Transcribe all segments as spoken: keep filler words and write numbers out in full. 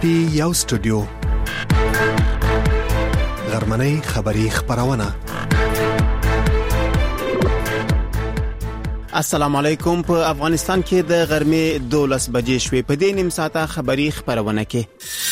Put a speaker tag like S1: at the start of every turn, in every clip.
S1: پی یو سټوډیو غرمنۍ خبری خبرونه.
S2: السلام علیکم. په افغانستان کې د غرمې دولس بجې شوې. په دې نیم ساعته خبری خبرونه کې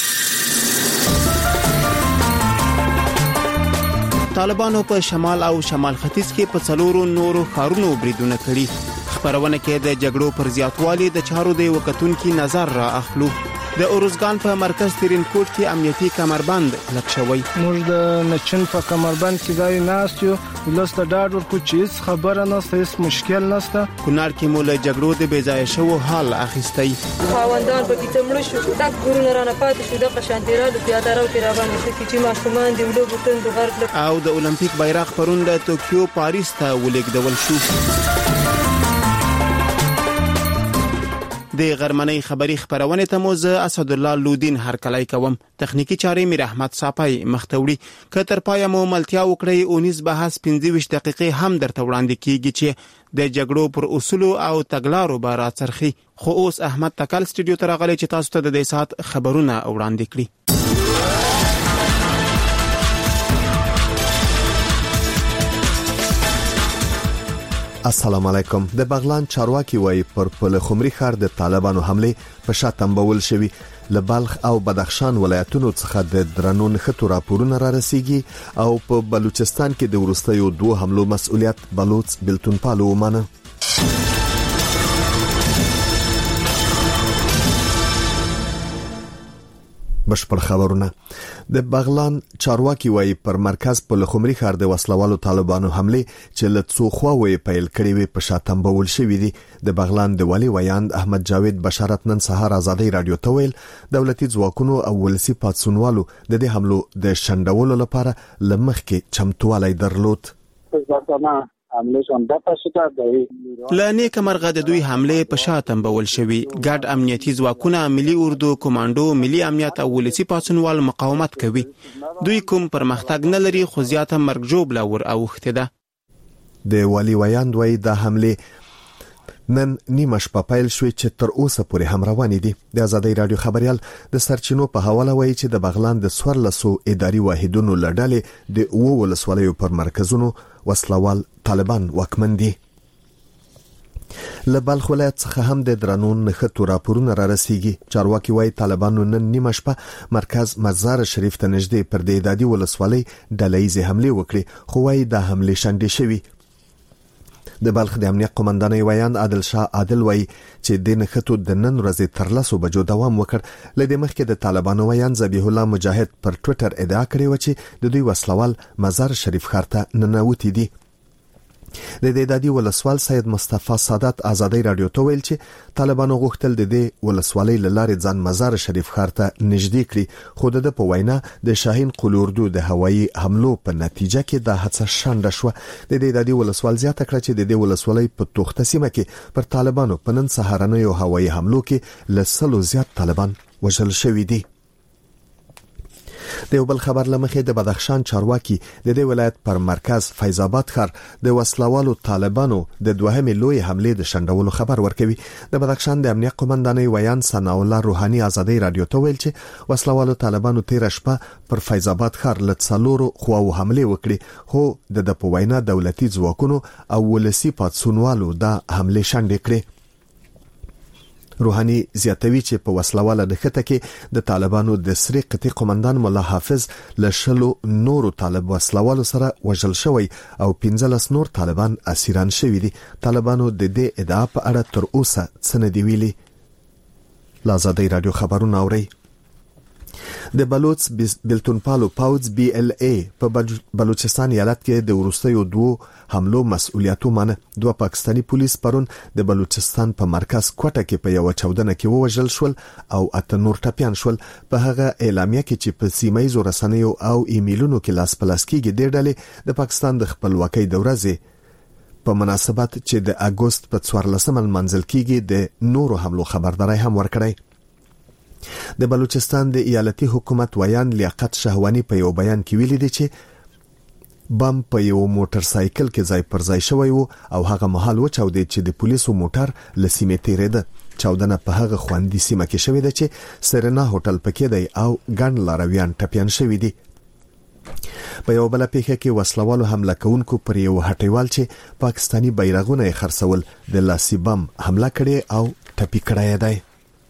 S2: طالبانو په شمال او شمال ختیځ کې په څلورو نورو ښارونو بریدونه کړي. خبرونه کې د جګړو پر زیاتوالي د چارو د وکتونکو نظر را اخلو. د اورزګان په مرکز ترین کوټ کې امنیتي کمربند لک شوی.
S3: موږ د نچن په کمربند کې ځای ناست یو، ولسته ډاډ ورکو چې هیڅ خبره نشته، هیڅ مشکل نشته.
S2: کونړ کې مول جګړو د بې ځای شو حال اخیستی.
S4: خاوندان په کیتمړ شو، تک ګورونه رانه پاتې شو، د قشانتیرالو پیادارو تیر باندې شو چې ماشومان دی ولو بوتن د غرب.
S2: او د اولمپیک بیرغ پرون د توکیو پاریس ته ولېږدول شو. د غرمنۍ خبری خبرونه ته مو زه اسد الله لودین هرکلای کوم. تخنیکی چارې میر احمد صافای مختوړي. کتر پای مو ملتیا وکړی او نس بحث پنځه ویشت دقیقې هم درته وړاندې کیږي چې د جګړو پر اصول او تګلارو بار اچرخي. خو اوس احمد تکل سټوډیو ته راغلی چې تاسو ته د دې سات خبرونه وړاندې کړي.
S1: السلام علیکم. د بغلان چارواکي وای پر پل خمري ښار د طالبانو حمله په شا تنبول شوی. له بلخ او بدخشان ولایتونو څخه د درنو نښتو راپورونه را رسیږي او په بلوچستان کې د ورستیو دوه حملو مسؤلیت بلوچ بلتون پالو ومنه. بشپړ خبرونه. د بغلان چارواکي وای پر مرکز په لخمري ښار د وسلوالو طالبانو حمله چې له څو خواوې پیل کړې وي په شاتم بول شوې دي. د بغلان د والی ویاند احمد جاوید بشارت نن سهار ازادي رادیو ته ویل دولتي ځواکونو او ولسی پاتسونوالو د دې حملو د شندولو لپاره لمخ کې چمتووالی درلود. لانی کمرغه د دوی حمله په شاتم بول شوی. ګډ امنیتي ځواکونه، ملي اردو کمانډو، ملي امنیت او ولسی پاتسونوال مقاومت کوي. دوی کوم پرمختګ نه لري خو زیاته مرګ جوړ لور اوخته ده. د والی ویاند وای د حمله نن نیمه شپه پیل شوې چې تر اوسه پورې هم روانې دي. د ازادي رادیو خبريال د سرچینو په حواله وایي چې د بغلان د سورلسو اداري واحدونو لړلې د اوو ولسوالیو پر مرکزونو وسلوال طالبان واکمن دي. له بلخ ولایت څخه هم د درنون نښتو راپورونه را رسیږي. چارواکي وایي طالبانو نن نیمه شپه مرکز مزار شریف ته نږدې پر د اداري ولسوالۍ ډلهیزې حمله وکړي، خو وایي د حمله شنډې شوي. د بلخ د امنیت قومندانۍ ویاند عادل شاه عادل وای چې د نښتو د نن ورځې تر لسو بجو دوام وکړ. لدې مخکې د طالبانو ویاند ذبیح الله مجاهد پر ټوئیټر ادعا کړې و چې د دوی وسلوال مزار شریف ښار ته ننوتي دي. د دادی ولسوال سید مصطفی سادات ازادي رادیو ته ویل چې طالبانو غوښتل د دې ولسوالۍ لاره ځان مزار شریف ښار ته نږدې کړي، خو د په وینا د شاهین قلوردو د هوایي حملو په نتیجه کې د هڅه شنډه شو. د دادی ولسوال زیاته کړه چې د دې ولسوالۍ په توخته سیمه کې پر طالبانو په نن سهارنیو هوایي حملو کې لسلو زیات طالبان وژل شوي دي. د یو بل خبر لمخې د بدخشان چارواکي د دې ولایت پر مرکز فیض آباد ښار د وسلوالو طالبانو د دوهمې لوی حمله د شندولو خبر ورکوي. د بدخشان د امنیت قومندانۍ ویاند ثنا الله روحاني ازادي رادیو ته ویل چې وسلوالو طالبانو تیر شپه پر فیض آباد ښار له څلورو خواو حمله وکړي، خو د د په وینا دولتي ځواکونو او ولسی پاتسونوالو دا حمله شنډې کړې. روحاني زیاتوي چې په وسلواله نښته کې د طالبانو د سری قطعي قومندان مولا حافظ له شلو نورو طالب وسلوالو سره وژل شوی او پنځلس نور طالبان اسیران شوي دي. طالبانو د دې ادعا په اړه تر اوسه څه نه دی ویلي. لازادي رادیو خبرونه اوري. د بلوچ بلتون پالو پاوز بی ال ای په بلوچستان ایالت کې د ورستیو دوه حملو مسؤلیت ومنه. دوه پاکستانی پولیس پرون د بلوچستان په مرکز کوټه کې په یو چاودنه کې وژل شول او اته نور ټپيان شول. په هغه اعلامیه کې چې په سیمایي رسنیو او ایمیلونو کې لاس پلاس کېږي د ډلې د پاکستان د خپلواکۍ د ورځې په مناسبت چې د اگست په څوارلسمه منځل کېږي د نورو حملو خبرداري هم ورکړی. د بلوچستان د ایالتي حکومت ویان لیاقت شهوانی په یو بیان کې ویلي دی چې
S5: بم په یو موټر سایکل کې ځای پر ځای شوی وو او هغه مهال وچاودید چې د پولیسو موټر لسیمه تیریده. چاودنه په هغه خواندي سیمه کې شوې ده چې سرنا هوټل پکې دی او ګڼ لارویان ټپيان شوي دي. په یو بل پیښه کې وسلوالو حمله کوونکو پر یو هټیوال چې پاکستانی بیرغونه یې خرڅول د لاسي بم حمله کړې او ټپي کړی دی.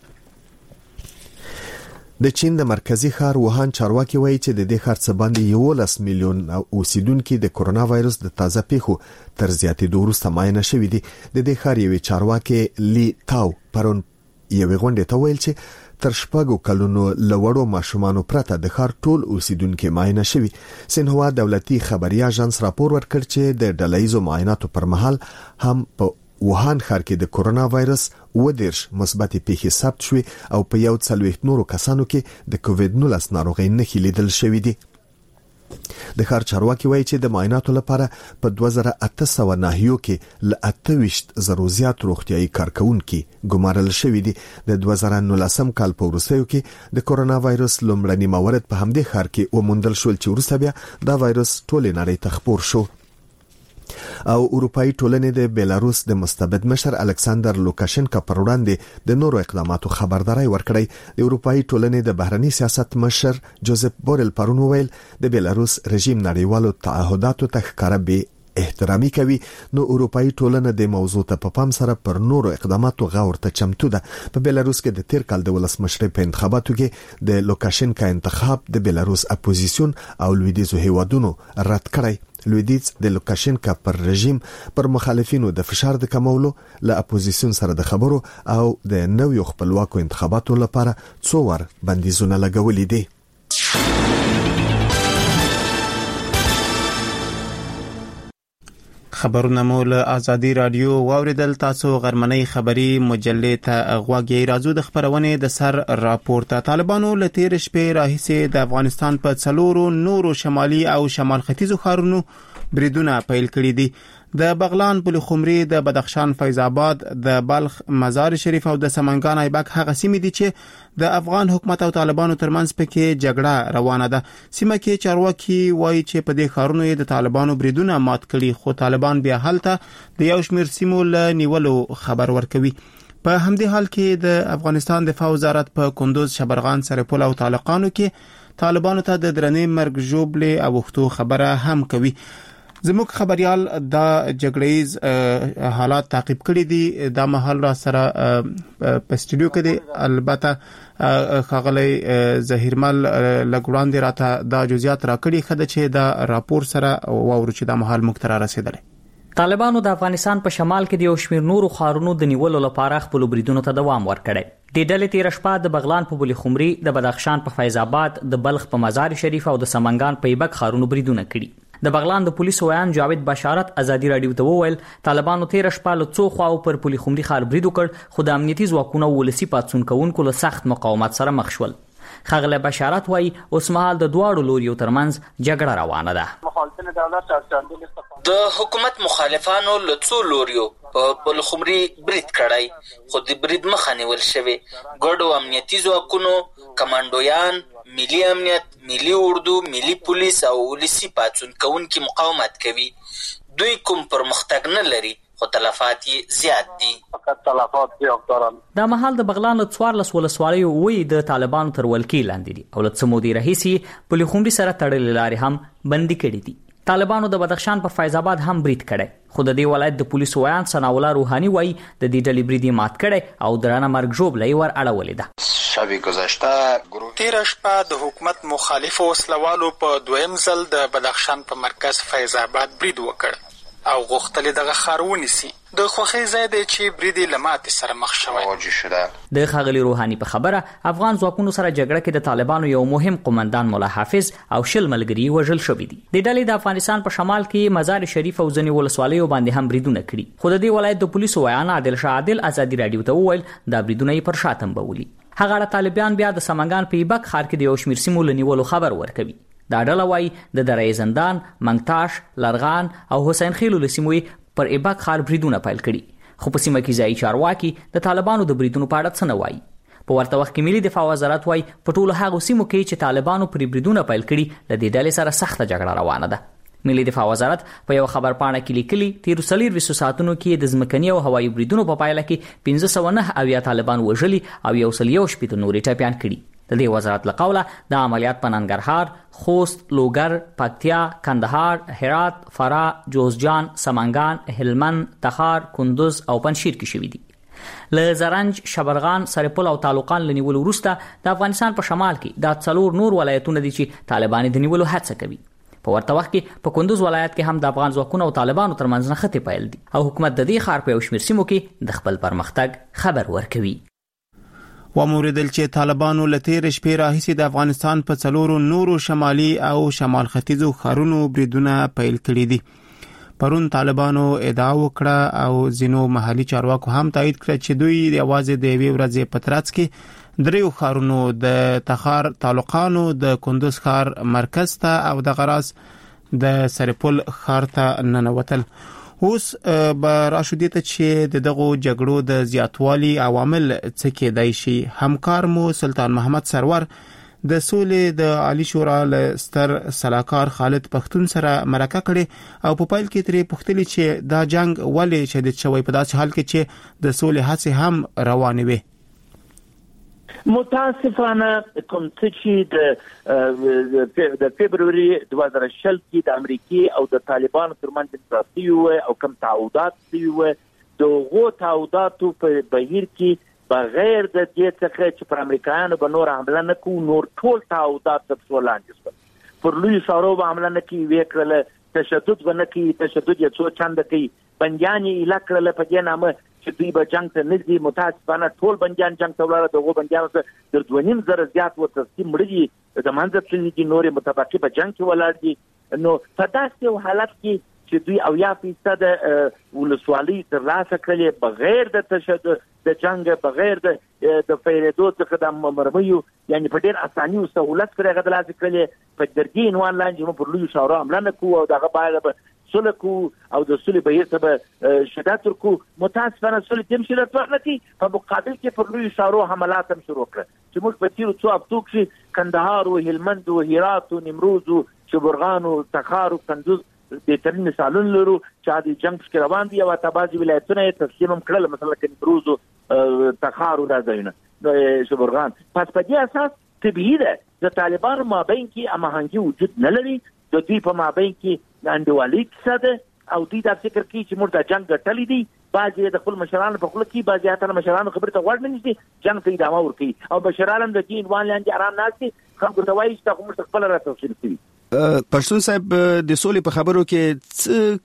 S5: د چین د مرکزی ښار ووهان چارواکي وایي چې د دې ښار څخه باندې یولس میلیون اوسیدونکو د کورونا وایرس د تازه پیښو تر زیاتېدو وروسته معاینه شوي دي. د دې ښار یوې چارواکي لی تاو پرون یوې غونډې ته ویل چې تر شپږو کلونو لوړو ماشومانو پرته د ښار ټول اوسیدونکو معاینه شوي. سینهوا دولتي خبري اژانس راپور ورکړ چې د ډلهیزو معایناتو پر مهال هم په ووهان ښار کې د کورونا وایرس ودیرش مثبت پیښې ثبت شوې او په یو څلوېښت نورو کسانو کې د کووید نولس ناروغۍ نښې لیدل شوې دي. د ښار چارواکي وایي چې د معایناتو لپاره په دوه زره اته سوه ناحیو کې له اته ویشت زرو زیات روغتیايي کارکونکي ګمارل شوي دي. د دوه زره نولسم کال په وروستیو کې د کورونا وایرس لومړني موارد په همدې ښار کې وموندل شول چې وروسته بیا دا وایرس ټولې نړۍ ته خپور شو. او اروپאי ټولنې د بیلاروس د مستبد مشر الکساندر لوکاشنکا پر وړاندې د نورو اقداماتو خبرداري ورکړی. د اروپאי ټولنې د بهرنی سیاست مشر جوزف بورل پرون ویل د بیلاروس رژیم نړیوالو تعهداتو ته ښکاره به احترامي کوي. نو اروپאי ټولنه د موضوع ته په پام سره پر نورو اقداماتو غور ته چمتو ده. په بیلاروس کې د تیر کال د ولسمشر په انتخاباتو کې د لوکاشنکا انتخاب د بیلاروس اپوزیسیون او لویدیزو هیوادونو رد کړی. لویدیز د لوکاشنکا پر رژیم پر مخالفینو د فشار د کمولو له اپوزیسیون سره د خبرو او د نویو خپلواکو انتخاباتو لپاره څو ور بندیزونه لګولې دي.
S2: خبرونه مو له آزادی رادیو واوریدل. تاسو غرمنۍ خبری مجلې ته غواګی راځو. د خبرونه د سر راپورته طالبانو له تیر شپې راهیسې د افغانستان په څلورو نورو شمالي او شمال ختیځو ښارونو بریدونه پیل کړي دي. د بغلان، بلخمري، د بدخشان، فیض آباد، د بلخ، مزار شریف او د سمنګان ایبک هغه سیمې دي چې د افغان حکومت او طالبانو ترمنځ پکې جګړه روانه ده. سیمه کې چارواکي وایي چې په دې ښارونو د طالبانو بریدونه مات کړي، خو طالبان بیا هلته د یو شمېر سیمو له نیولو خبر ورکوي. په همدې حال کې د افغانستان دفاع وزارت په کندوز، شبرغان، سرپل او طالقانو کې طالبانو ته د درنې مرګ ژوبلې او وختو خبره هم کوي. زموږ خبريال دا جګړیز حالات تعقیب کړي دي. دا مهال را سره په سټوډیو کې دي. البته خغلی زهیرمل لګوړاندې راته دا جزئیات راکړي خده چې دا راپور سره واورو چې دا مهال مختار رسیدلی.
S6: طالبانو د افغانستان په شمال کې د یو شمېر نورو ښارونو د نیولو لپاره خپل بریدونو ته دوام ورکړی. د ډلې تیر شپه د بغلان په بلخمري، د بدخشان په فیض آباد، د بلخ په مزار شریف او د سمنګان په ایبک ښارونو بریدونه کړي. د بغلان د پولیسو ویان جاوید بشارت ازادي رادیو ته وویل طالبانو تیر شپه له څو خواو پر بلخمري ښار برید وکړ، خو د امنیتي ځواکونو ولسی پاتسون کوونکو له سخت مقاومت سره مخ شول. خغله بشارت وایي اوس مهال د دواړو لوریو ترمنځ جګړه روانه ده.
S7: د حکومت مخالفانو له څو لوریو په بلخمري برید کړای، خو د برید مخه نیول شوی. ګډو امنیتي ځواکونو، کمانډویان، ملي امنیت، ملي اردو، ملي پولیس او ولسی پاتون کوونکي مقاومت کوي. دوی کوم پرمختګ نه لري، خو تلفات یې زیات دي.
S6: دا مهال د بغلان له څوارلس ولسوالیو وی د طالبانو تر ولکې لاندې دي او له څه مودې راهیسې په بلخمري سره تړلې لارې هم بندي کړي دي. طالبانو د بدخشان په فیض آباد هم برید کړي، خو د دې ولایت د پولیسو ویان ثناء الله روحاني وایي د دې ډلې برید مات کړي او درانه مرګ ژوبلې ور اړولې ده.
S8: شب گذشته تیر شپه د حکومت مخالف وسلوالو په دویم ځل د بدخشان په مرکز فیض آباد برید وکړ او غوښتل دغه ښار ونیسي. د خوښۍ ځای دی چې برید له ماتې سره مخ شوی.
S6: د ښاغلي روحاني په خبره افغان ځواکونو سره جګړه کې د طالبانو یو مهم قومندان مولا حافظ او شل ملګري وژل شوي دي. د ډلې د افغانستان په شمال کې مزار شریف او ځینې ولسوالیو باندې هم بریدونه کړي، خو د دې ولایت د پولیسو ویان عادل شاه عادل ازادي رادیو ته وویل دا بریدونه یې پر شا تنبولي. هغه اړه طالبان بیا د سمنګان په ایبک ښار کې د یو شمېر سیمو له نیولو خبر ورکوي. دا ډله وایي د درې زندان، منګتاش، لرغان او حسین خیلو له سیمو پر ایبک ښار بریدونه پیل کړي، خو په سیمه کې ځایي چارواکي د طالبانو د بریدونو په اړه څه نه وایي. په ورته وخت کې ملي دفاع وزارت وایي په ټولو هغو سیمو کې چې طالبانو پر بریدونه پیل کړي له دې ډلې سره سخته جګړه روانه ده. ملي دفاع وزارت په یو خبر پاڼه کې لیکلي تیر څلور ویشت ساعتونو کې د ځمکني او هوایي بریدونو په پایله کې پنځه سوه نه اویا طالبان وژلي او یو سل یو شپېته نورې ټپیان کړي. د دې وزارت له قوله د عملیات په ننګرهار، خوست، لوګر، پکتیا، کندهار، هرات، فراه، جوزجان، سمنګان، هلمند، تخار، کندوز او پنجشیر کې شوي دي. له زرنج، شبرغان، سرپل او تعلقان لنیولو وروسته د افغانستان په شمال کې د څلور نور ولایتونه دي چې طالبان د نیولو هڅه کوي. په ورته وخت کې په کندوز ولایت کې هم د افغان ځواکونو او طالبانو ترمنځ نښتې پیل دي او حکومت د دې ښار په یو شمېر سیمو کې د خپل پرمختګ خبر ورکوي.
S2: وموردل چې طالبانو له تېرې شپې راهیسې د افغانستان په څلورو نورو شمالي او شمال ختیځو ښارونو بریدونه پیل کړي دي. پرون طالبانو ادعا وکړه او ځینو محلي چارواکو هم تایید کړ چې دوی یوازې د یوې ورځې په ترڅ کې دریو ښارونو د تخار تعلقانو، د کندوز ښار مرکز ته او د غراس د سرپل ښار ته ننوتل. اوس به راشو دې ته چې د دغو جګړو د زیاتوالي عوامل څه کېدای شي. همکار مو سلطان محمد سرور د سولې د عالی شورا له ستر سلاکار خالد پښتون سره مرکه کړي او په پایل کې ترې پوښتنه چې دا جنگ ولې شدید شوی په داسې حال کې چې د سولې هڅې هم روانې وي.
S9: متاسفانه کوم څه چې د فبروري دوه زره شل کې د امریکای او د طالبانو ترمنځ انفراسي و او کوم تعهدات و د غو تعهداتو په بهیر کې بغیر د دې څخه چې پر امریکایانو به نور حمله نه کوو، نور ټول تعهدات د څولاندې شول. پر لوی شارو به حمله نه کوي، وکړل تشدد به نه کوي، تشدد یې څو چنده کوي، بندیان یې اله کړل په دې نامه چې دوی به جنگ ته نه ځي. متاسفانه ټول بندیان جنگ ته ولاړه، دغه بندیانو ته تر دوه نیم زره زیات ورته مړه دي، د منځ تللي دي، نورې متبقي په جنگ کې ولاړ دي. نو په داسې حالت کې چې دوی اویا فیصد ولسوالۍ ترلاسه کړي بغیر د تشدد د جنگ، بغیر د د فیریدو څخه د مرمیو، یعنی په ډېر اساني او سهولت سره هغه ترلاسه کړي. په درګي عنوان لاندې موږ پر لوی شورا حمله نه کوو او دغه باید به سوله کوو او د سولې بهیر ته به شدت ورکوو. متاسفانه سولې ته هم شدت ورنکړي، په مقابل کې پر لوی شورا حملات هم شروع کړه چې موږ په تېرو څو هفتو کې کندهار او هلمند او هرات او نیمروز او شبرغان او تخار او کندوز بهترین مثالونه لرو چې د جنگ څخه روان دي او تبعض ولایتونه یې تسلیم هم کړل، مثلا نیمروز او تخار او دځایونه شبرغان. پس په دې اساس طبیعي ده د طالبانو مابین کې هماهنګي وجود نه لري، د دوی په مابین کې انډیوالي کیسه ده او دوی دا فکر کوي چې موږ د جنگ ګټلې دي. بعضې د خپل مشرانو په خوله کې، بعضې حتی مشرانو خبرې ته غوږ نه نیسي، جنگ ته ادامه ورکوي او بشر عالم د دې عنوان لاندې ارام ناست دي، خلکو ته وایي چې تاسو موږ خپله راتوصیل کوي.
S10: پښتون صاحب د سولې په خبرو کې څه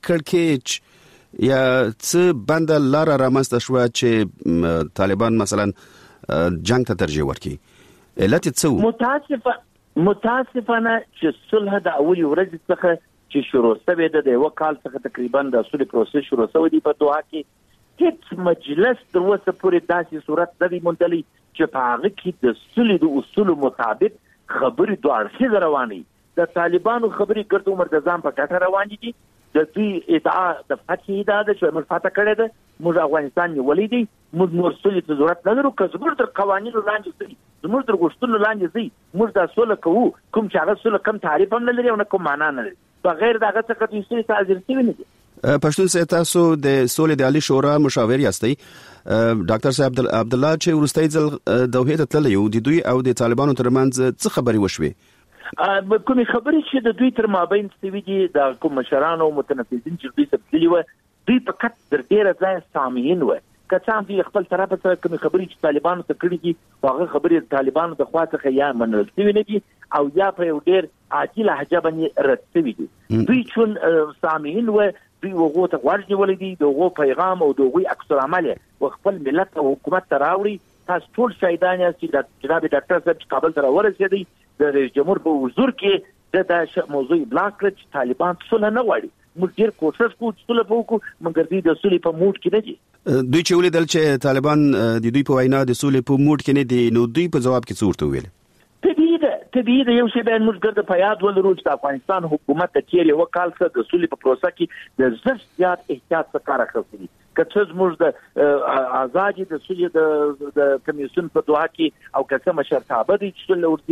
S10: کړکېچ یا څه بنده لاره رامنځته شوه چې طالبان مثلا جنگ ته ترجیح ورکړي؟ علت یې څه و؟
S9: متاسفه متاسفانه چې صلح د اولې ورځې څخه چې شروع شوې ده، د یوه کال څخه تقریبا د صلح پروسس شروع شوی دی په دوحه کې، هیڅ مجلس تر اوسه پورې داسې صورت نه دی موندلی چې په هغه کې د صلح د اصولو مطابق خبرې دوه اړخیزه روانې. د طالبانو خبرې ګرد عمر د ځان په ګټه روانې دي، د دوی ادعا د فتحې ادعا ده چې موږ فتح کړی ده، موږ افغانستان نیولی دی، موږ نور سولې ته ضرورت نه لرو، که زموږ تر قوانینو لاندې ځي، زموږ تر غوښتنو لاندې ځي، موږ دا سوله کوو، کوم چې هغه سوله کم تعریف هم نه لري او نه کوم معنا نه لري، بغیر د هغه څخه دوی سولې ته حاضر شوي نه دي.
S10: پښتون صاحب تاسو د سولې د عالی شورا مشاور یاستئ. ډاکټر صاحب عبدالله چې وروستۍ ځل دوحې ته تللی و، د دوی او د طالبانو ترمنځ څه خبرې وشوې؟
S9: کومې خبرې چې د دوی تر مابین شوي دي، د کوم مشرانو او متنفذین چې دوی سبتلي وه، دوی په کټ در ډېره ځایه سامعین وه. که څه هم دوی خپل طرفه څخه کومې خبرې چې طالبانو ته کړي دي، هغه خبرې طالبانو د خوا څخه یا منل شوي نه دي او یا په یو ډېر عاجل لهجه باندې رد شوي دي. دوی چون سامعین وه، دوی هغو ته غوږ نیولی دي، د هغو پیغام او د هغوی عکس العمل یې خپل ملت او حکومت ته راوړي. تاسو ټول شاهدان یاست چې جناب ډاکټر صاحب چې کابل ته راورسېدی، د رئیس جمهور په حضور کې د دا موضوع ابلاغ کړ چې طالبان صلح نه غواړي. موږ ډېر کوشش کوو چې صلح وکړو، مګر دوی د صلح په موډ کې نه دي.
S10: دوی چې ولیدل چې طالبان د دوی په وینا د صلح په موډ کې نه دي، نو دوی په جواب کې څه ورته وویل؟
S9: طبیعي ده طبیعي ده یو شی باید موږ ګرد په یاد ولرو چې د افغانستان حکومت د تېر یوه کال څخه د صلح په پروسه کې د زر زیات احتیاط څخه کار اخیستی دي. که څه زموږ د آزادي د صلح د کمیسیون په دوحه کې او که څه مشرتابه دي چې صلح ورځي،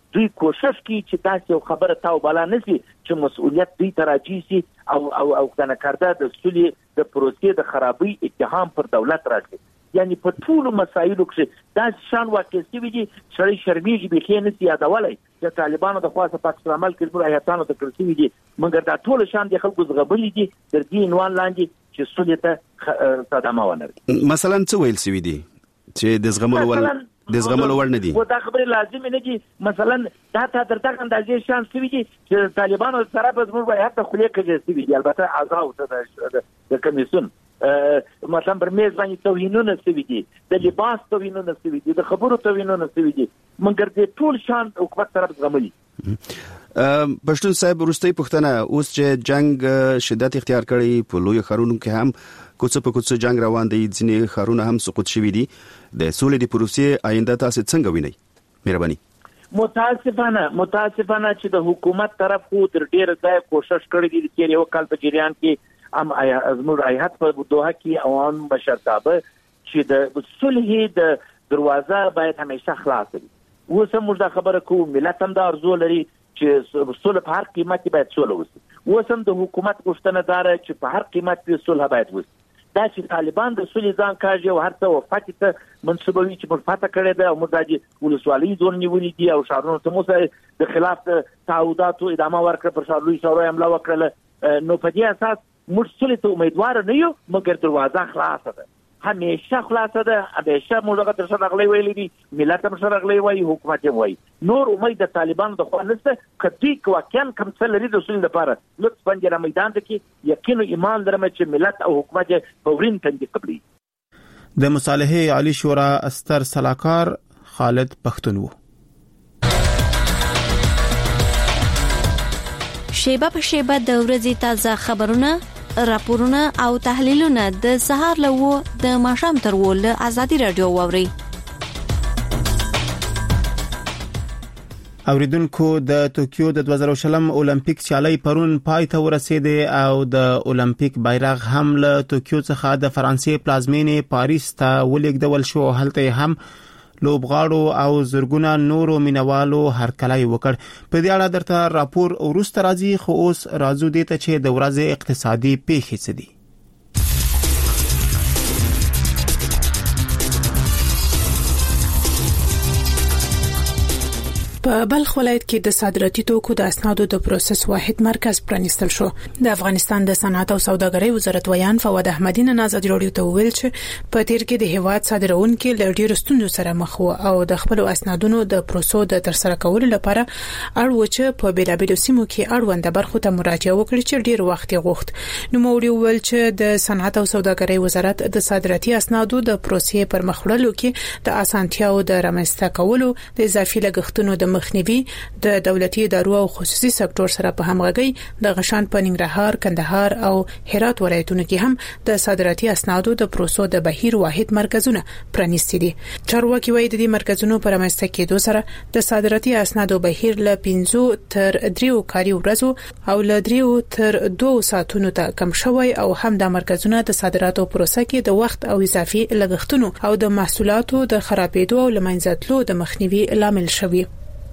S9: دوی کوشش کوي چې تاسو خبره تاو بالا نشي چې مسؤلیت دوی تراجي سي او او او کنه کارده د سولې د پروسې د خرابۍ اتهام پر دولت راځي. یعنی په ټولو مسایلو کې دا شان واقع سوي دي چې شرمېږي به خې نسي یادولای چې طالبانو د خاصه پاکستان عمل کړي راهیاتانو ته کړی دي مګر دا ټول شان د خلکو زغبلې دي د دې عنوان لاندې چې سولې ته صدمه ونري.
S10: مثلا څه ویل سوي دي چې د زغملو ول د زغملو ول نه دي
S9: و دا خبره لازم نه دي. مثلا دا ته درته اندازې شان سوي دي چې طالبانو سره په زموږ وایي حتی خلیه کې سوي دي البته اعضاء ته د کمیسیون مثلا پر میز باندې توهینونه سوي دي د لباس توهینونه سوي دي د خبرو توهینونه سوي دي مګر د ټول شان حکومت طرف زغملي.
S10: پښتون صاحب وروستي پښتنه اوس چې جنگ شدت اختیار کړي په لوی خارونو کې هم کوڅه په کوڅه جنگ روان دي ځینې خارونه هم سقوط شوي دي د سولې د پروسې آینده تاسو څنګه وینئ؟ مهرباني.
S9: متاسفانه متاسفانه چې د حکومت طرف خو تر ډیره ځای کوشش کړی دي چې یو کال په جریان کې ام ازمر ایت په دوحه کې عوام بشرطابه چې د صلح د دروازه باید همیشه خلاص وي. اوس موږ دا خبره کوو ملت هم دا ارزو لري چې صلح په هر قیمت باید صلح وشي. اوس هم د حکومت غوښتنه ده چې په هر قیمت په صلح باید وشي. دا چې طالبان د صلح ځان کاږي او هر څه وفات ته منسوبوي چې پر فاته کړي ده او موږ د ولسوالۍ ځون نیولې دي او شهرونو ته موږ د خلاف تعهداتو ادامه ورکړه پر شهرونو شورای حمله وکړه. نو په دې اساس موږ صلح ته امیدوار نه یو مګر دروازه خلاصه ده همیشه خلاصه ده. همیشه موږ هغه تر څو غلې ویلې دي ملت هم سره غلې وایي حکومت هم وایي نور امید د طالبانو د خوا نشته. کدی واقعا کوم څه لري د صلح لپاره لطفا جره میدان ته کې یقین او ایمان لرم چې ملت او حکومت فورین تنظیم قبلي.
S2: د مصالحه عالی شورا استر صلاحکار خالد پختون وو.
S11: شیبه په شیبه د ورځې تازه خبرونه راپورونه او تحلیلونه د سهار له وو د ماښام تر وو له ازادي رادیو ووري.
S2: اوریدونکو د ټوکیو د دوه زره شلم اولمپیک سیالي پرون پای ته ورسېده او د اولمپیک بیرغ هم له ټوکیو څخه د فرانسې پلازمینې پاریس ته ولېږدول شو. هلته هم لوبغاړو او زرګونه نورو مینوالو هرکلی وکړ. په دې اړه درته راپور وروسته راځي خو اوس راځو دې ته چې د ورځې اقتصادي پیښې څه دي.
S12: په بلخ ولایت کې د صادراتي توکو د اسنادو د پروسس واحد مرکز پرانیستل شو. د افغانستان د صنعت او سوداګرۍ وزارت ویان فواد احمدی نن آزادي رادیو ته ویل چې په تیر کې د هیواد صادرونکو له ډیرو ستونزو سره مخ وو او د خپل اسنادونو د پروسو د ترسره کولو لپاره اړ و چې په بیلابیلو سیمو کې اړوند برخو ته مراجعه وکړي چې ډیر وخت یې غوښت. نو موري ویل چې د صنعت او سوداګرۍ وزارت د صادراتي اسنادو د پروسې پر مخ وړلو کې د اسانتیاو د رامنځته کولو د اضافي لګښتونو د مخنیوي د دولتي ادارو او خصوصي سکتور سره په همغږي د غشان په ننګرهار، کندهار او هرات ولایتونو کې هم د صادراتي اسنادو د پروسو د بهیر واحد مرکزونه پرانیستي دي. چارواکي وایي د دې مرکزونو پر رامنځته کېدو سره د صادراتي اسنادو بهیر له پنځه تر درې کاري ورځو او له درې تر دوه ساعتونو ته کم شوی او هم د مرکزونو د صادراتو پروسه کې د وخت او اضافي لګښتونو او د محصولاتو د خرابېدو او لمنځتلو د مخنیوي لامل شوی.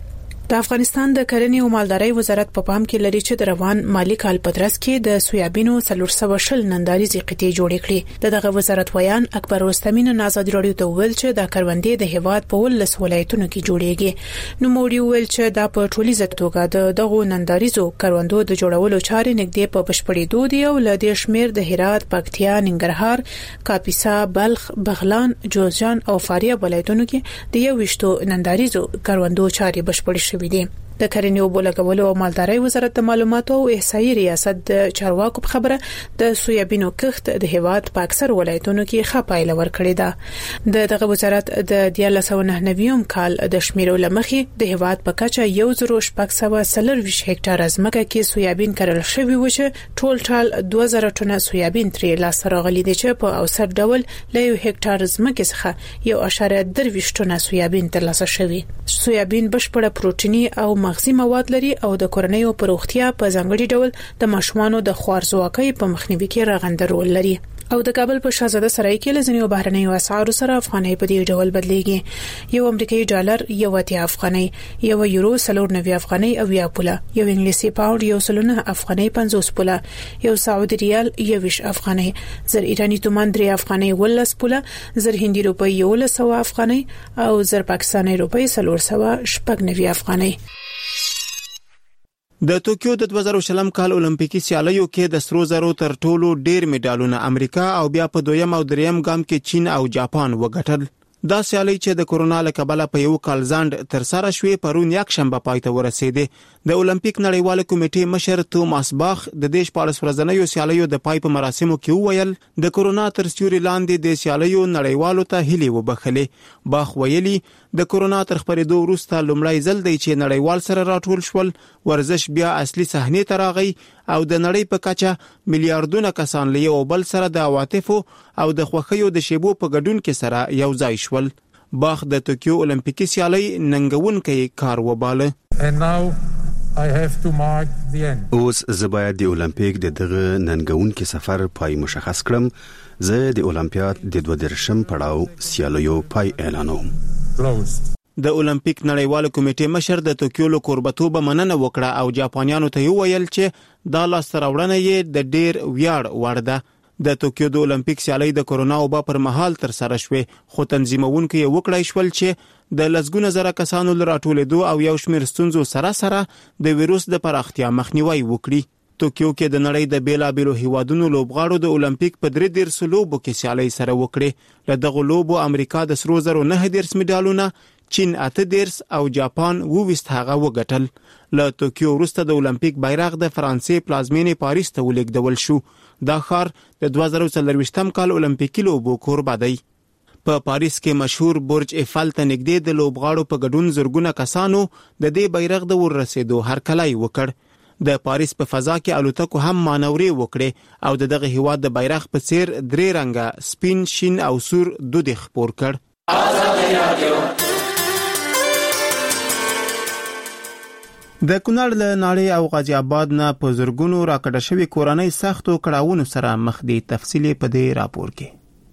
S12: د افغانستان د کرنې او مالدارۍ وزارت په پام کې لري چې د روان مالی کال په ترڅ کې د سویابینو څلور سوه شل ننداریزي قطعې جوړې کړې. دغه وزارت ویان اکبر رستمین آزادي رادیو ته ویل چې د کروندې د هیواد په ولس ولایتونو کې جوړېږي. نو موري ویل چې دا په ټولیزه توګه د دغه ننداریزو کروندو د جوړولو چارې نږدې په بشپړېدو دي او له دې شمیر د هرات، پکتیا، ننګرهار، کاپیسا، بلخ، بغلان، جوزجان او فاریاب ولایتونو کې د یو وشتو ننداریزو کروندو چارې بشپړې ویدي. د کرنې او بولګولو او مالدارۍ وزارت د معلوماتو او احصایي ریاست د چارواکو په خبره د سویابینو کښت د هیواد په اکثر ولایتونو کې ښه پایله ورکړې ده. د دغه وزارت د دیارلس سوه نهه نوي کال د شمیرو لمخې د هیواد په کچه یو زرو شپږ سوه څلرویشت هکټار ځمکه کې سویابین کرل شوی و چې ټول ټال دوه زره ټنه سویابین ترې لاسته راغلي دي چې په اوسط ډول له یو هکټار ځمکې څخه یو اشاریه درویشت ټنه سویابین ترلاسه شوی. سویابین بشپړه پروتیني او مغذي مواد لري او د کورنۍ او پروختیا په ځانګړي ډول د ماشومانو د خوارځواکۍ په مخنیوي کې رغنده رول لري. او د کابل په شاهزاده سرای کې لزنیو بهرنیو اسعارو سره افغانۍ په دې ډول بدلیږي. یو امریکایي ډالر یو اتیا افغانۍ، یو یورو سلور نوي افغانۍ او یا پوله، یو انګلیسي پاوند یو سلونه افغانۍ پنځوس پوله، یو سعودي ریال یو ویش افغانۍ، زر ایرانی تومان درې افغانۍ ولس پوله، زر هندي روپۍ یو لسو افغانۍ او زر پاکستاني روپۍ سلور سو شپږ نوي افغانۍ.
S2: د ټوکیو د دوه زره شلم کال اولمپیکي سیالیو کې د سرو زرو تر ټولو ډیر میډالونه امریکا او بیا په دویم او دریم ګام کې چین او جاپان وګټل. دا سیالي چې د کورونا له کبله په یو کال ځنډ تر سره شوې پرون یک شنبه پای ته ورسېده. د اولمپیک نړیوال کمیټې مشر توماس باخ د دیش پالیس ورځنیو سیالیو د پای په مراسمو کې وویل د کورونا تر سیوري لاندې د سیالیو نړیوالو ته هیلې وبخلې. باخ ویلي د کورونا تر خپرېدو وروسته لومړی ځل دی چې نړیوال سره راټول شول، ورزش بیا اصلي صحنې ته راغی او د نړۍ په کچه میلیارډونه کسان له یو بل سره د عواطفو او د خوښیو د شیبو په ګډون کې سره یو ځای شول. باخ د ټوکیو اولمپیکي سیالۍ ننګونکي کار وباله.
S10: اوس زه باید د اولمپیک د دغه ننګونکي سفر پای مشخص کړم. زه د اولمپیاد د دوه درشم پړاو سیالیو پای اعلانوم.
S2: د اولمپیک نړیوال کمیټې مشر د ټوکیو له کوربتوب مننه وکړه او جاپانیانو ته ویل چې دا لاسته راوړنه یې د ډیر ویاړ وړ ده. د ټوکیو د اولمپیک سیالۍ د کورونا وبا پر مهال تر سره شوې، خو تنظیمونکو یې وکړای شول چې د لسګونه زره کسانو لراټولېدو او یو شمېر ستونزو سره سره د ویروس د پراختیا مخنیوي وکړي. ټوکیو کې د نړۍ د بیلابېلو هیوادونو لوبغاړو د اولمپیک په درې دیرش لوبو کې سیالۍ سره وکړي. له دغو لوبو امریکا د سرو زرو نه دیرش میډالونه، چین اته دیرش او جاپان اوویشت هغه وګټل. له ټوکیو وروسته د اولمپیک بیرغ د فرانسې پلازمینې پاریس ته ولېږدول شو. دا ښار د دوه زره څلرویشتم کال اولمپیکي لوبو کوربه دی. په پاریس کې مشهور برج ایفل ته نږدې د لوبغاړو په ګډون زرګونه کسانو د دې بیرغ د ورسېدو هرکلی وکړ. د پاریس په فضا کې الوتکو هم مانورې وکړې او د دغه هیواد د بیرغ په څیر درې رنګه سپین، شین او سور دود خپور کړ. د کونړ له ناړې او غازی آباد نه په زرګونو راکړه شوی کورنۍ سختو کړاوونو سره مخ دي. تفصیلی په دې راپور کې.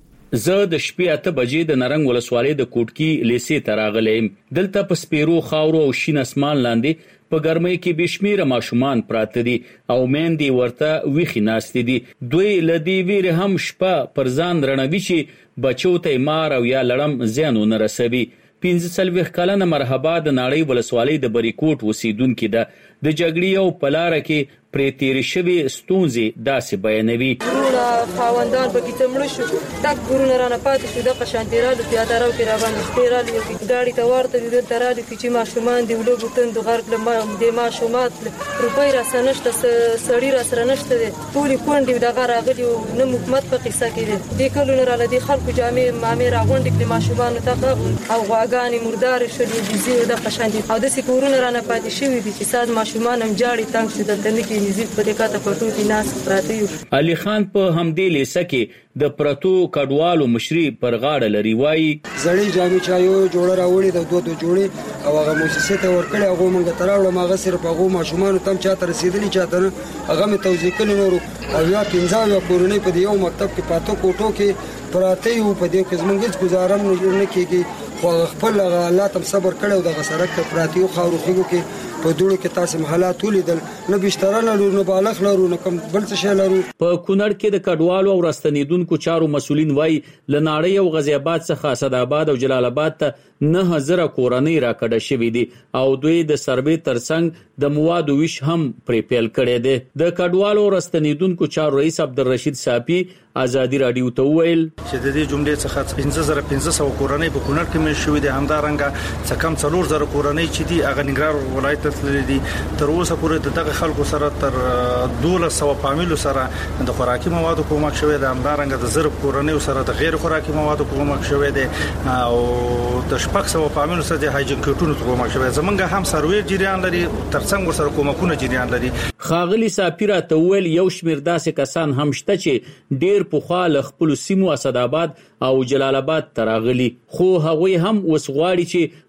S13: زه د شپې اته بجې د نرنګ ولسوالۍ د کوټکی لیسې ته راغلم. دلته په سپیرو خاورو او شین اسمان لاندې په ګرمۍ کې بشمیره ماشومان پراته دي او مېندې ورته ویخي ناستې دي. دوی لدی ویر هم شپه پر ځان رڼوي چې بچو ته مار او یا لړم زیانو نه رسوي. پنځه څلوېښت کلنه مرحبا د ناړۍ ولسوالۍ د بریکوټ اوسیدونکې ده. د جګړې او په لاره کې پرې تېرې شوې ستونزې داسې بیانوي.
S4: ورونه خاوندان پکې ته مړه شو، ډک ګورونه رانه پاتې شو. دغه شانتې رالو پیاده رو کې راباندې شپې رالو ګاډي ته ورته دي دلته رالو کې چې ماشومان دي ولوبو تندو غرق کړم. د ماشومات روپۍ راسره نشته، سړي راسره نشته دي، ټولې کونډې دغه راغلي نه حکومت په قصه کې دي. دې کلونه راله دي خلکو جامې مامې راغونډې کړې ماشومانو ته او غواګانې مردارې شولې دي زیو دغه شانتې او داسې کورونه رانه پاتې شوي دي چې ساز ماشومان هم جاړي تنګ شو. دلته نه کې نزیک په دې کاته پټو کې ناس پراته یو.
S13: علي خان په همدې لیسه کې د پرتو کډوالو مشري پر غاړه لري. وایي
S14: زړې جامې چایو جوړه راوړي د دوه دوه جوړې او هغه موسسه ته ورکړي. هغه مونږ ته راوړل، هغه صرف هغه ماشومان تم چاته رسیدلی چاته نه هغه مې توزیع کړي نور او یا پنځه یا کورونی په یو مکتب کې پاتو کوټو کې پراته یو. په دې کې زمونږ گزارم نه کېږي، خو خپل الله تم صبر کړو. د سړک ته پراته یو خاورو خېګو کې په دوړو کې تاسو محلات ولیدل، نه بشتره لرو، نه بالغ لرو، نه کوم بل څه شی لرو.
S13: په کونړ کې د کډوالو او راستنیدونکو چارو مسولین وایي له ناړۍ او غازی آباد څخه اسداباد او جلال آباد ته نه هزاره کورنۍ راکړه شوې دي او دوی د سروې ترڅنګ د موادو ویش هم پرې پیل کړی دی. د کډوالو او راستنیدونکو چارو رئیس عبدالرشید صافی ازادي رادیو ته ویل
S15: چې د دې جملې څخه پنځه زره پنځه سوه کورنۍ په کونړ کې مې شوې دي. همدارنګه څه کم څلور زره کورنۍ چې دي هغه ننګرهار ولایت ته تللي دي. تر اوسه پورې د دغه خلکو سره تر دولس سوه فامیلو سره د خوراکي موادو کومک شوی دی. همدارنګه د زر کورنۍ سره د غیر خوراکي موادو کومک شوی دی او د شپږ سوه فامیلو سره د هایجین کټونو کومک شوی. زمونږ هم سروې جریان لري، ترڅنګ ورسره کومکونه جریان لري.
S13: خاغلی ساپیرا ته ویل یو شمیر داسې کسان هم شته چې ډیر پوخا له خپل سیمو اسداباد او جلال آباد تراغلي، خو هغوی هم وسغواړي چې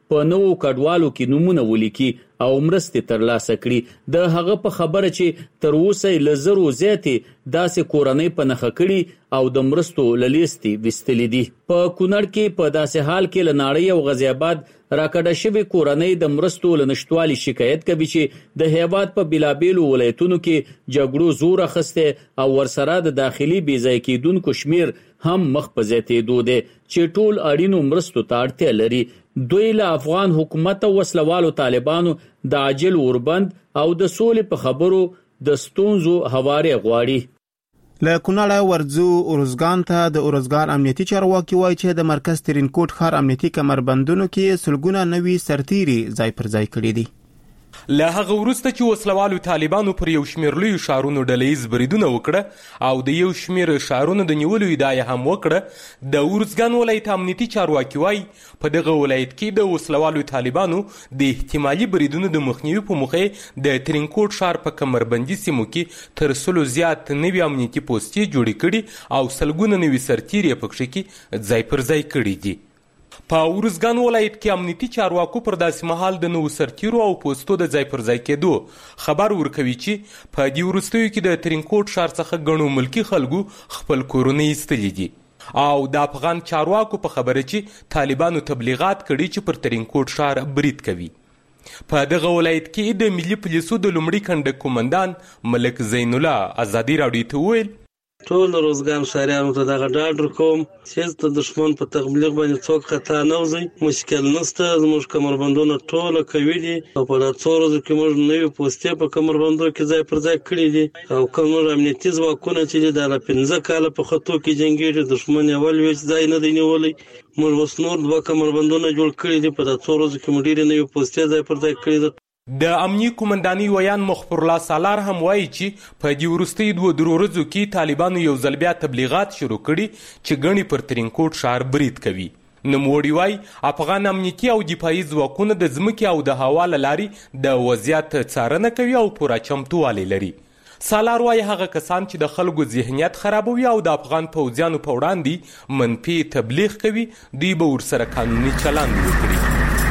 S13: په نوو کډوالو کې نمونه ولیکي او مرستې ترلاسه کړي. د هغه په خبره چې تر اوسه له زرو زیاتې داسې کورنۍ په نښه کړي او د مرستو له لیستې ویستلې دي. په کونړ کې په داسې حال کې له ناړۍ او غازي آباد راکډه شوې کورنۍ د مرستو له نشټوالي شکایت کوي چې د هیواد په بلابېلو ولایتونو کې جګړو زور اخیسته او ورسره د داخلي بې ځای کېدونکو شمیر هم مخ په زیاتېدو دی چې ټول اړینو مرستو ته اړتیا لري. دوی له افغان حکومت او وسلوالو طالبانو د عاجل اوربند او د سولې په خبرو د ستونزو هواري غواړي.
S2: له کونړ ورځو اورزګان ته د اورزګان امنیتي چارواکي وایي چې د مرکز ترینکوټ ښار امنیتي کمربندونو کې سلګونه نوي سرتيري ځای پر ځای کړي دي.
S16: له هغه وروسته چې وسلوالو طالبانو پر یو شمېر لویو ښارونو ډلهییز بریدونه وکړه او د یو شمېر ښارونو د نیولو ادعا هم وکړه، د اورزګان ولایت امنیتي چارواکي وایي په دغه ولایت کې د وسلوالو طالبانو د احتمالي بریدونو د مخنیوي په موخه د ترینکوټ ښار په کمربندي سیمو کې تر سلو زیات نوي امنیتي پوستې جوړې کړي او سلګونه نوي سرتیري پکښې کې ځای پر ځای کړي دي. په اورزګان ولایت کې امنیتي چارواکو پر داسې مهال د نوو سرتیرو او پوستو د ځای پر ځای کېدو خبر ورکوي چې په دې وروستیو کې د ترینکوټ ښار څخه ګڼو ملکي خلکو خپل کورونه ایستلي دي او د افغان چارواکو په خبره چې طالبانو تبلیغات کړي چې پر ترینکوټ ښار برید کوي. په دغه ولایت کې د ملي پولیسو د لومړي کنډک قومندان ملک زین الله ازادي راډیو ته وویل
S17: ټول روزګان ښاریانو ته دغه ډاډ ورکوم چې د دښمن په تبلیغ باندې څوک خطا نه وځي، مشکل نشته. زموږ کمربندونه ټوله قوي دي او په دا څو ورځو کې موږ نوي پوستې په کمربندو کې ځای پر ځای کړي دي او کوم موږ امنیتي ځواکونه چې دي دا پنځه کاله په خطو کې جنګېږي، دښمن یې ول ویچ ځای نه دی نیولی. موږ اوس نور دوه کمربندونه جوړ کړي دي، په دا څو ورځو کې موږ ډېرې نوي پوستې ځای پر ځای کړي دي.
S16: د امنیه قومندانۍ ویان مخبر الله سالار هم وایي چې په دې وروستیو دوه درو ورځو کې طالبانو یو ځل بیا تبلیغات شروع کړي چې ګڼې پر ترینکوټ ښار برید کوي. نوموړي وایي افغان امنیتي او دفاعي ځواکونه د ځمکې او د هوا له لارې د وضعیت څارنه کوي او پوره چمتووالی لري. سالار وایي هغه کسان چې د خلکو ذهنیت خرابوي او د افغان پوځیانو په وړاندې منفي تبلیغ کوي دوی به ورسره قانوني چلند وکړي.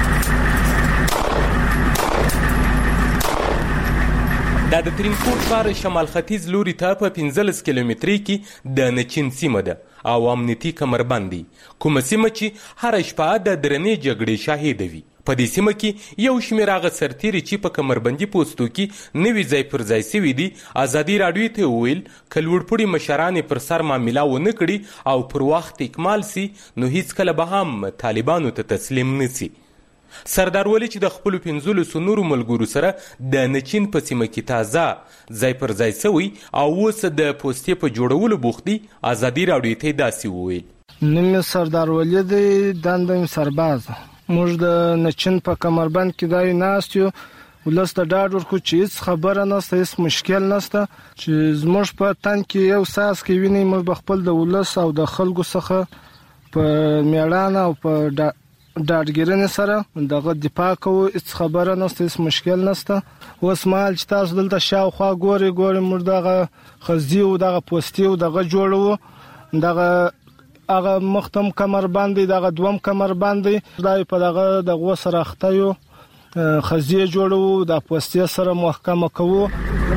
S16: دا د ترینکوټ ښار شمال ختیځ لوري ته په پنځلس کیلومترۍ کې د نچین سیمه ده او امنیتي کمربند دی، کومه سیمه چې هره شپه د درنې جګړې شاهده وي. په دې سیمه کې یو شمېر هغه سرتیري چې په کمربندي پوستو کې نوي ځای پر ځای سوي دي ازادي راډیو ته وویل که لوړپوړي مشران یې پر سر معامله ونه کړي او پر وخت اکمال سي نو هیڅکله به هم طالبانو ته تسلیم نسي. سردار ولی چې د خپلو پنځلسو نورو ملګرو سره د نچین په سیمه کې تازه ځای پر ځای سوی او اوس د پوستې په جوړولو بوخت دي ازادي راډیو ته داسې وویل
S3: نوم سردار ولی دی، دنده مې سرباز. موږ د نچین په کمربند کې دای ناست یو ولس ته ډاډ ورکو چې هیڅ خبره نشته، هیڅ مشکل نشته چې زموږ په تن کې یو ساس کې ویني موږ به خپل د ولس او د خلکو څخه په میړانه او په ډاډګیرنې سره دغه دفاع کوو، هیڅ خبره نشته، هیڅ مشکل نشته. اوس مهال چې تاسو دلته شاوخوا ګورئ ګورئ موږ دغه خزي او دغه پوستې او دغه جوړوو، دغه هغه مختم کمربند دی، دغه دوم کمربند دی، دا په دغه دغه سره اخته یو خزي جوړوو، د پوستې سره محکمه کوو.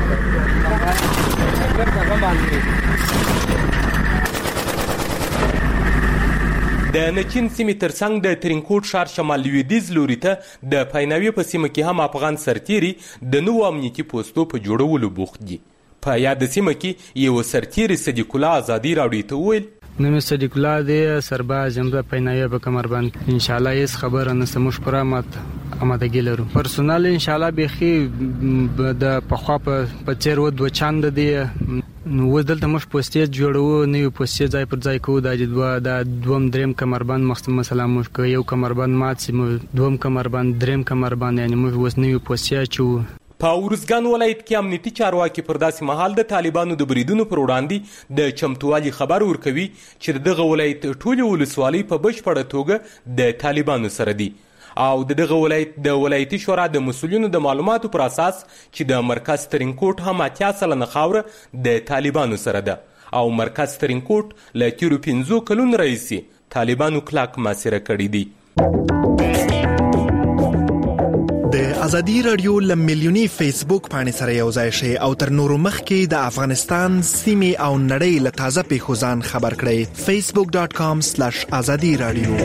S16: د نچین سیمې ترڅنګ د ترینکوټ ښار شمال لویدیځ لوري ته د پایناوي په سیمه کې هم افغان سرتیري د نوو امنیتي پوستو په جوړولو بوخت دي. په یاد سیمه کې یو سرتیري صدیق الله ازادي راډیو ته وویل
S18: نوم صدیق الله دی، سرباز یم، د پایناوي په کمربند. ان شاء الله هیڅ خبره نشته، موږ پر امت امادګي لرو. پرسونل ان شاء الله بيخي د پخوا په چیر و دوه چاند دی نو دلته موږ پوستې جوړو، نوې پوستې ځای پر ځای کوو. دا دوه د دوم دریم کمربند مخصوص مثلا موږ یو کمربند مات سي، دوم کمربند، دریم کمربند، یعنی موږ اوس نوې پوستې چو.
S16: په اورزګان ولایت کې امنیتي چارواکي پر داسې مهال د طالبانو د بریدونو پر وړاندې د چمتووالي خبر ورکوي چې دغه ولایت ټولې ولسوالۍ په بشپړه توګه د طالبانو سره دي او دغه ولایت د ولایتي شورا د مسؤلینو د معلوماتو پر اساس چې د مرکز ترینکوټ هم اتیا سلنه خاوره د طالبانو سره ده او مرکز ترینکوټ له تیرو پنځو کلونو راهیسې طالبانو کلک محاصره کړی دی.
S19: ازادي رادیو لم ملیونی فیسبوک باندې سره یو ځای شي او تر نورو مخکې د افغانستان سیمه او نړۍ له تازه پیښو ځان خبر کړئ facebook dot com slash azadi radio.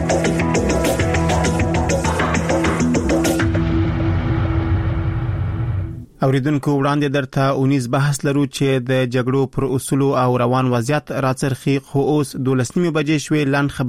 S2: اوریدونکو وړاندې درته اونیز بحث لرو چې د جګړو پر اصول او روان وضعیت راڅرخي خو اوس دولس نیمه بجې شوې لاند